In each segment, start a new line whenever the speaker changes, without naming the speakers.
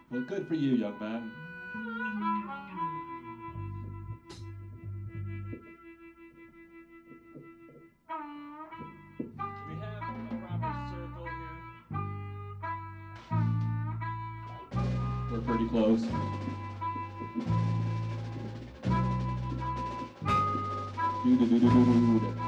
Well, good for you, young man. Do we have a proper circle here? We're pretty close. Dude.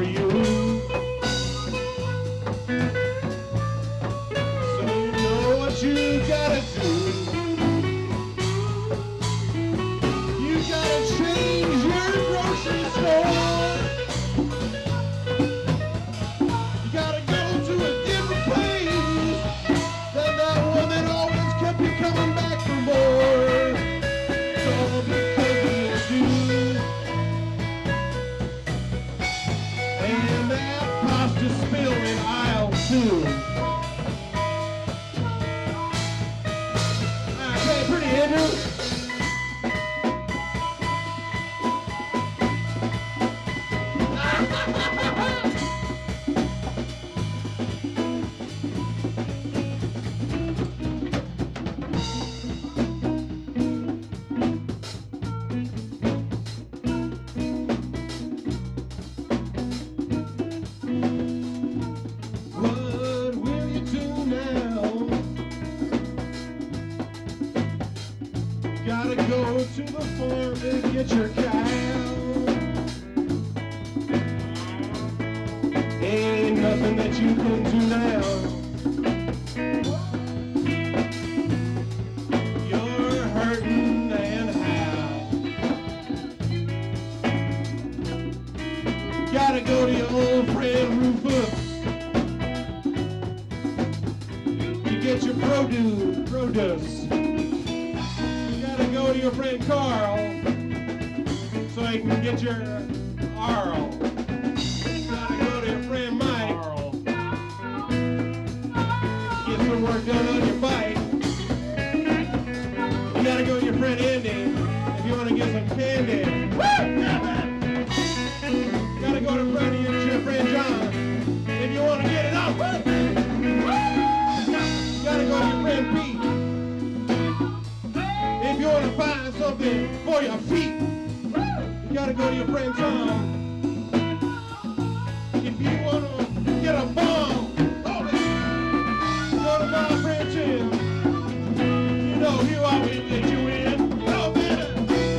you. So you know what you gotta do. You gotta change your grocery store. You gotta go to a different place than that one that always kept you coming back for more. It's all because of your shoes. And that pasta spill in aisle 2. Okay, pretty Andrew. What will you do now? You gotta go to the farm and get your cow. Ain't nothing that you can do now. You're hurting and how? You gotta go to your old friend Rufus. Get your produce. You gotta go to your friend Carl so you can get your Arl. You gotta go to your friend Mike.
Carl.
Get some work done on your bike. You gotta go to your friend Andy if you want to get some candy. You gotta go to your friend John if you want to get it up. You gotta go to your friend Pete if you want to find something for your feet. You gotta go to your friend Tom if you want to get a bomb. Go to my friend Jim. You know he always let you in. No better.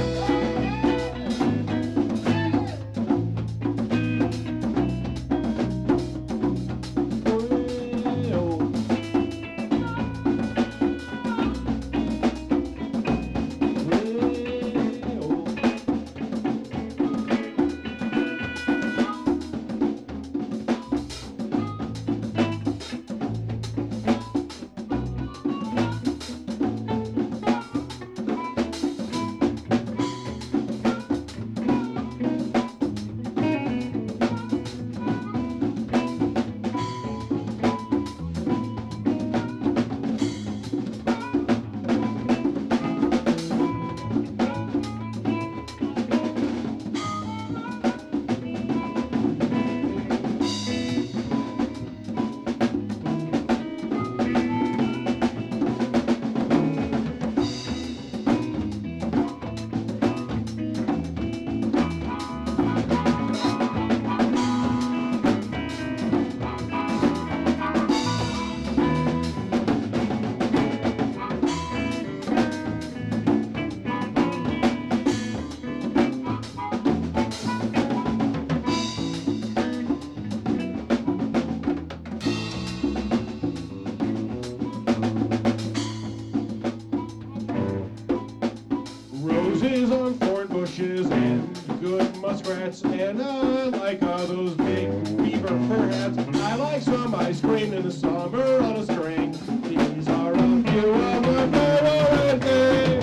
Roses on thorn bushes and good muskrats, and I like all those big beaver fur hats. I like some ice cream in the summer on a string. These are a few of my favorite things.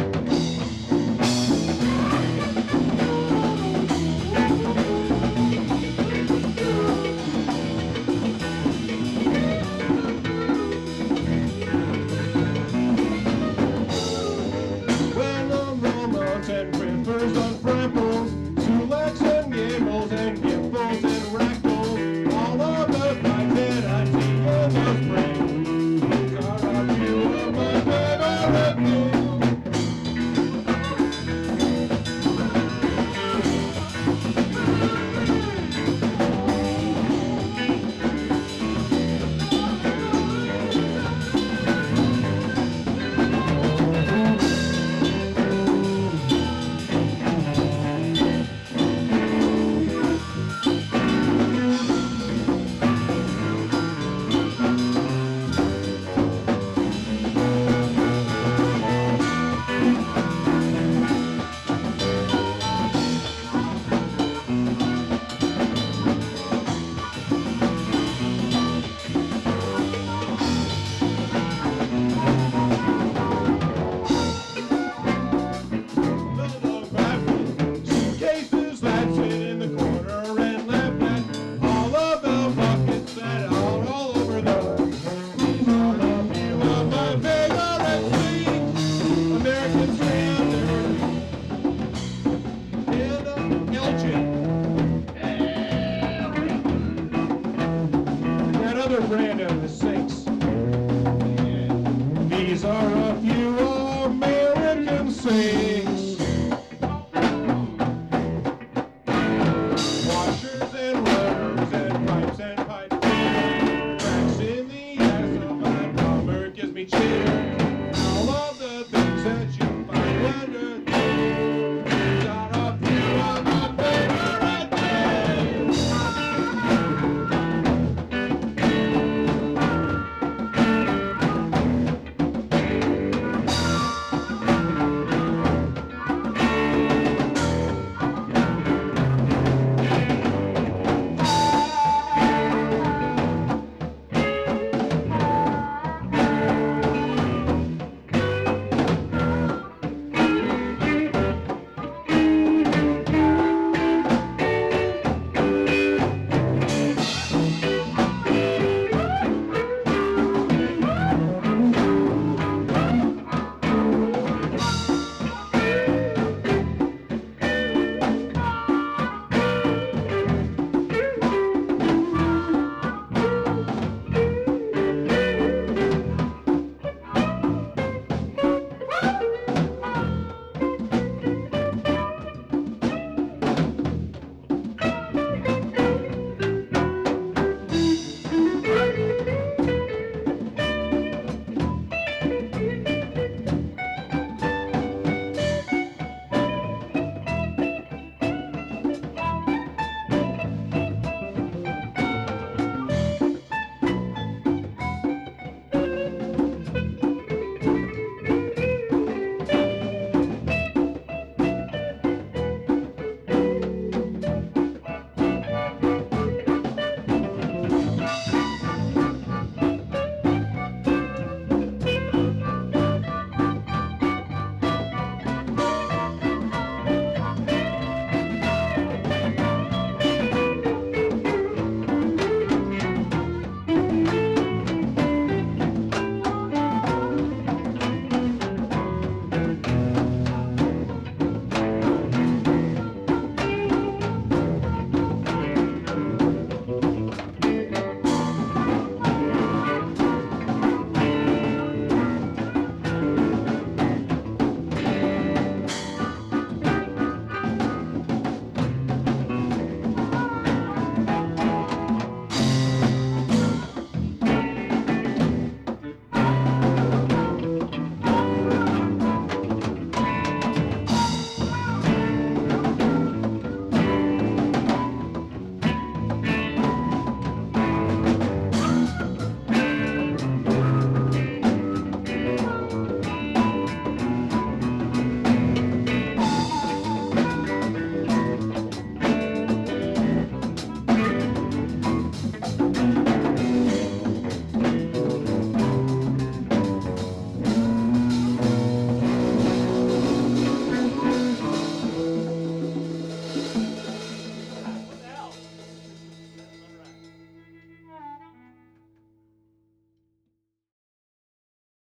When I'm Romans and Rippers on Framples, Sulex and Gables and Gimbals and Rackles, all of the fights that I see in the spring. another brand of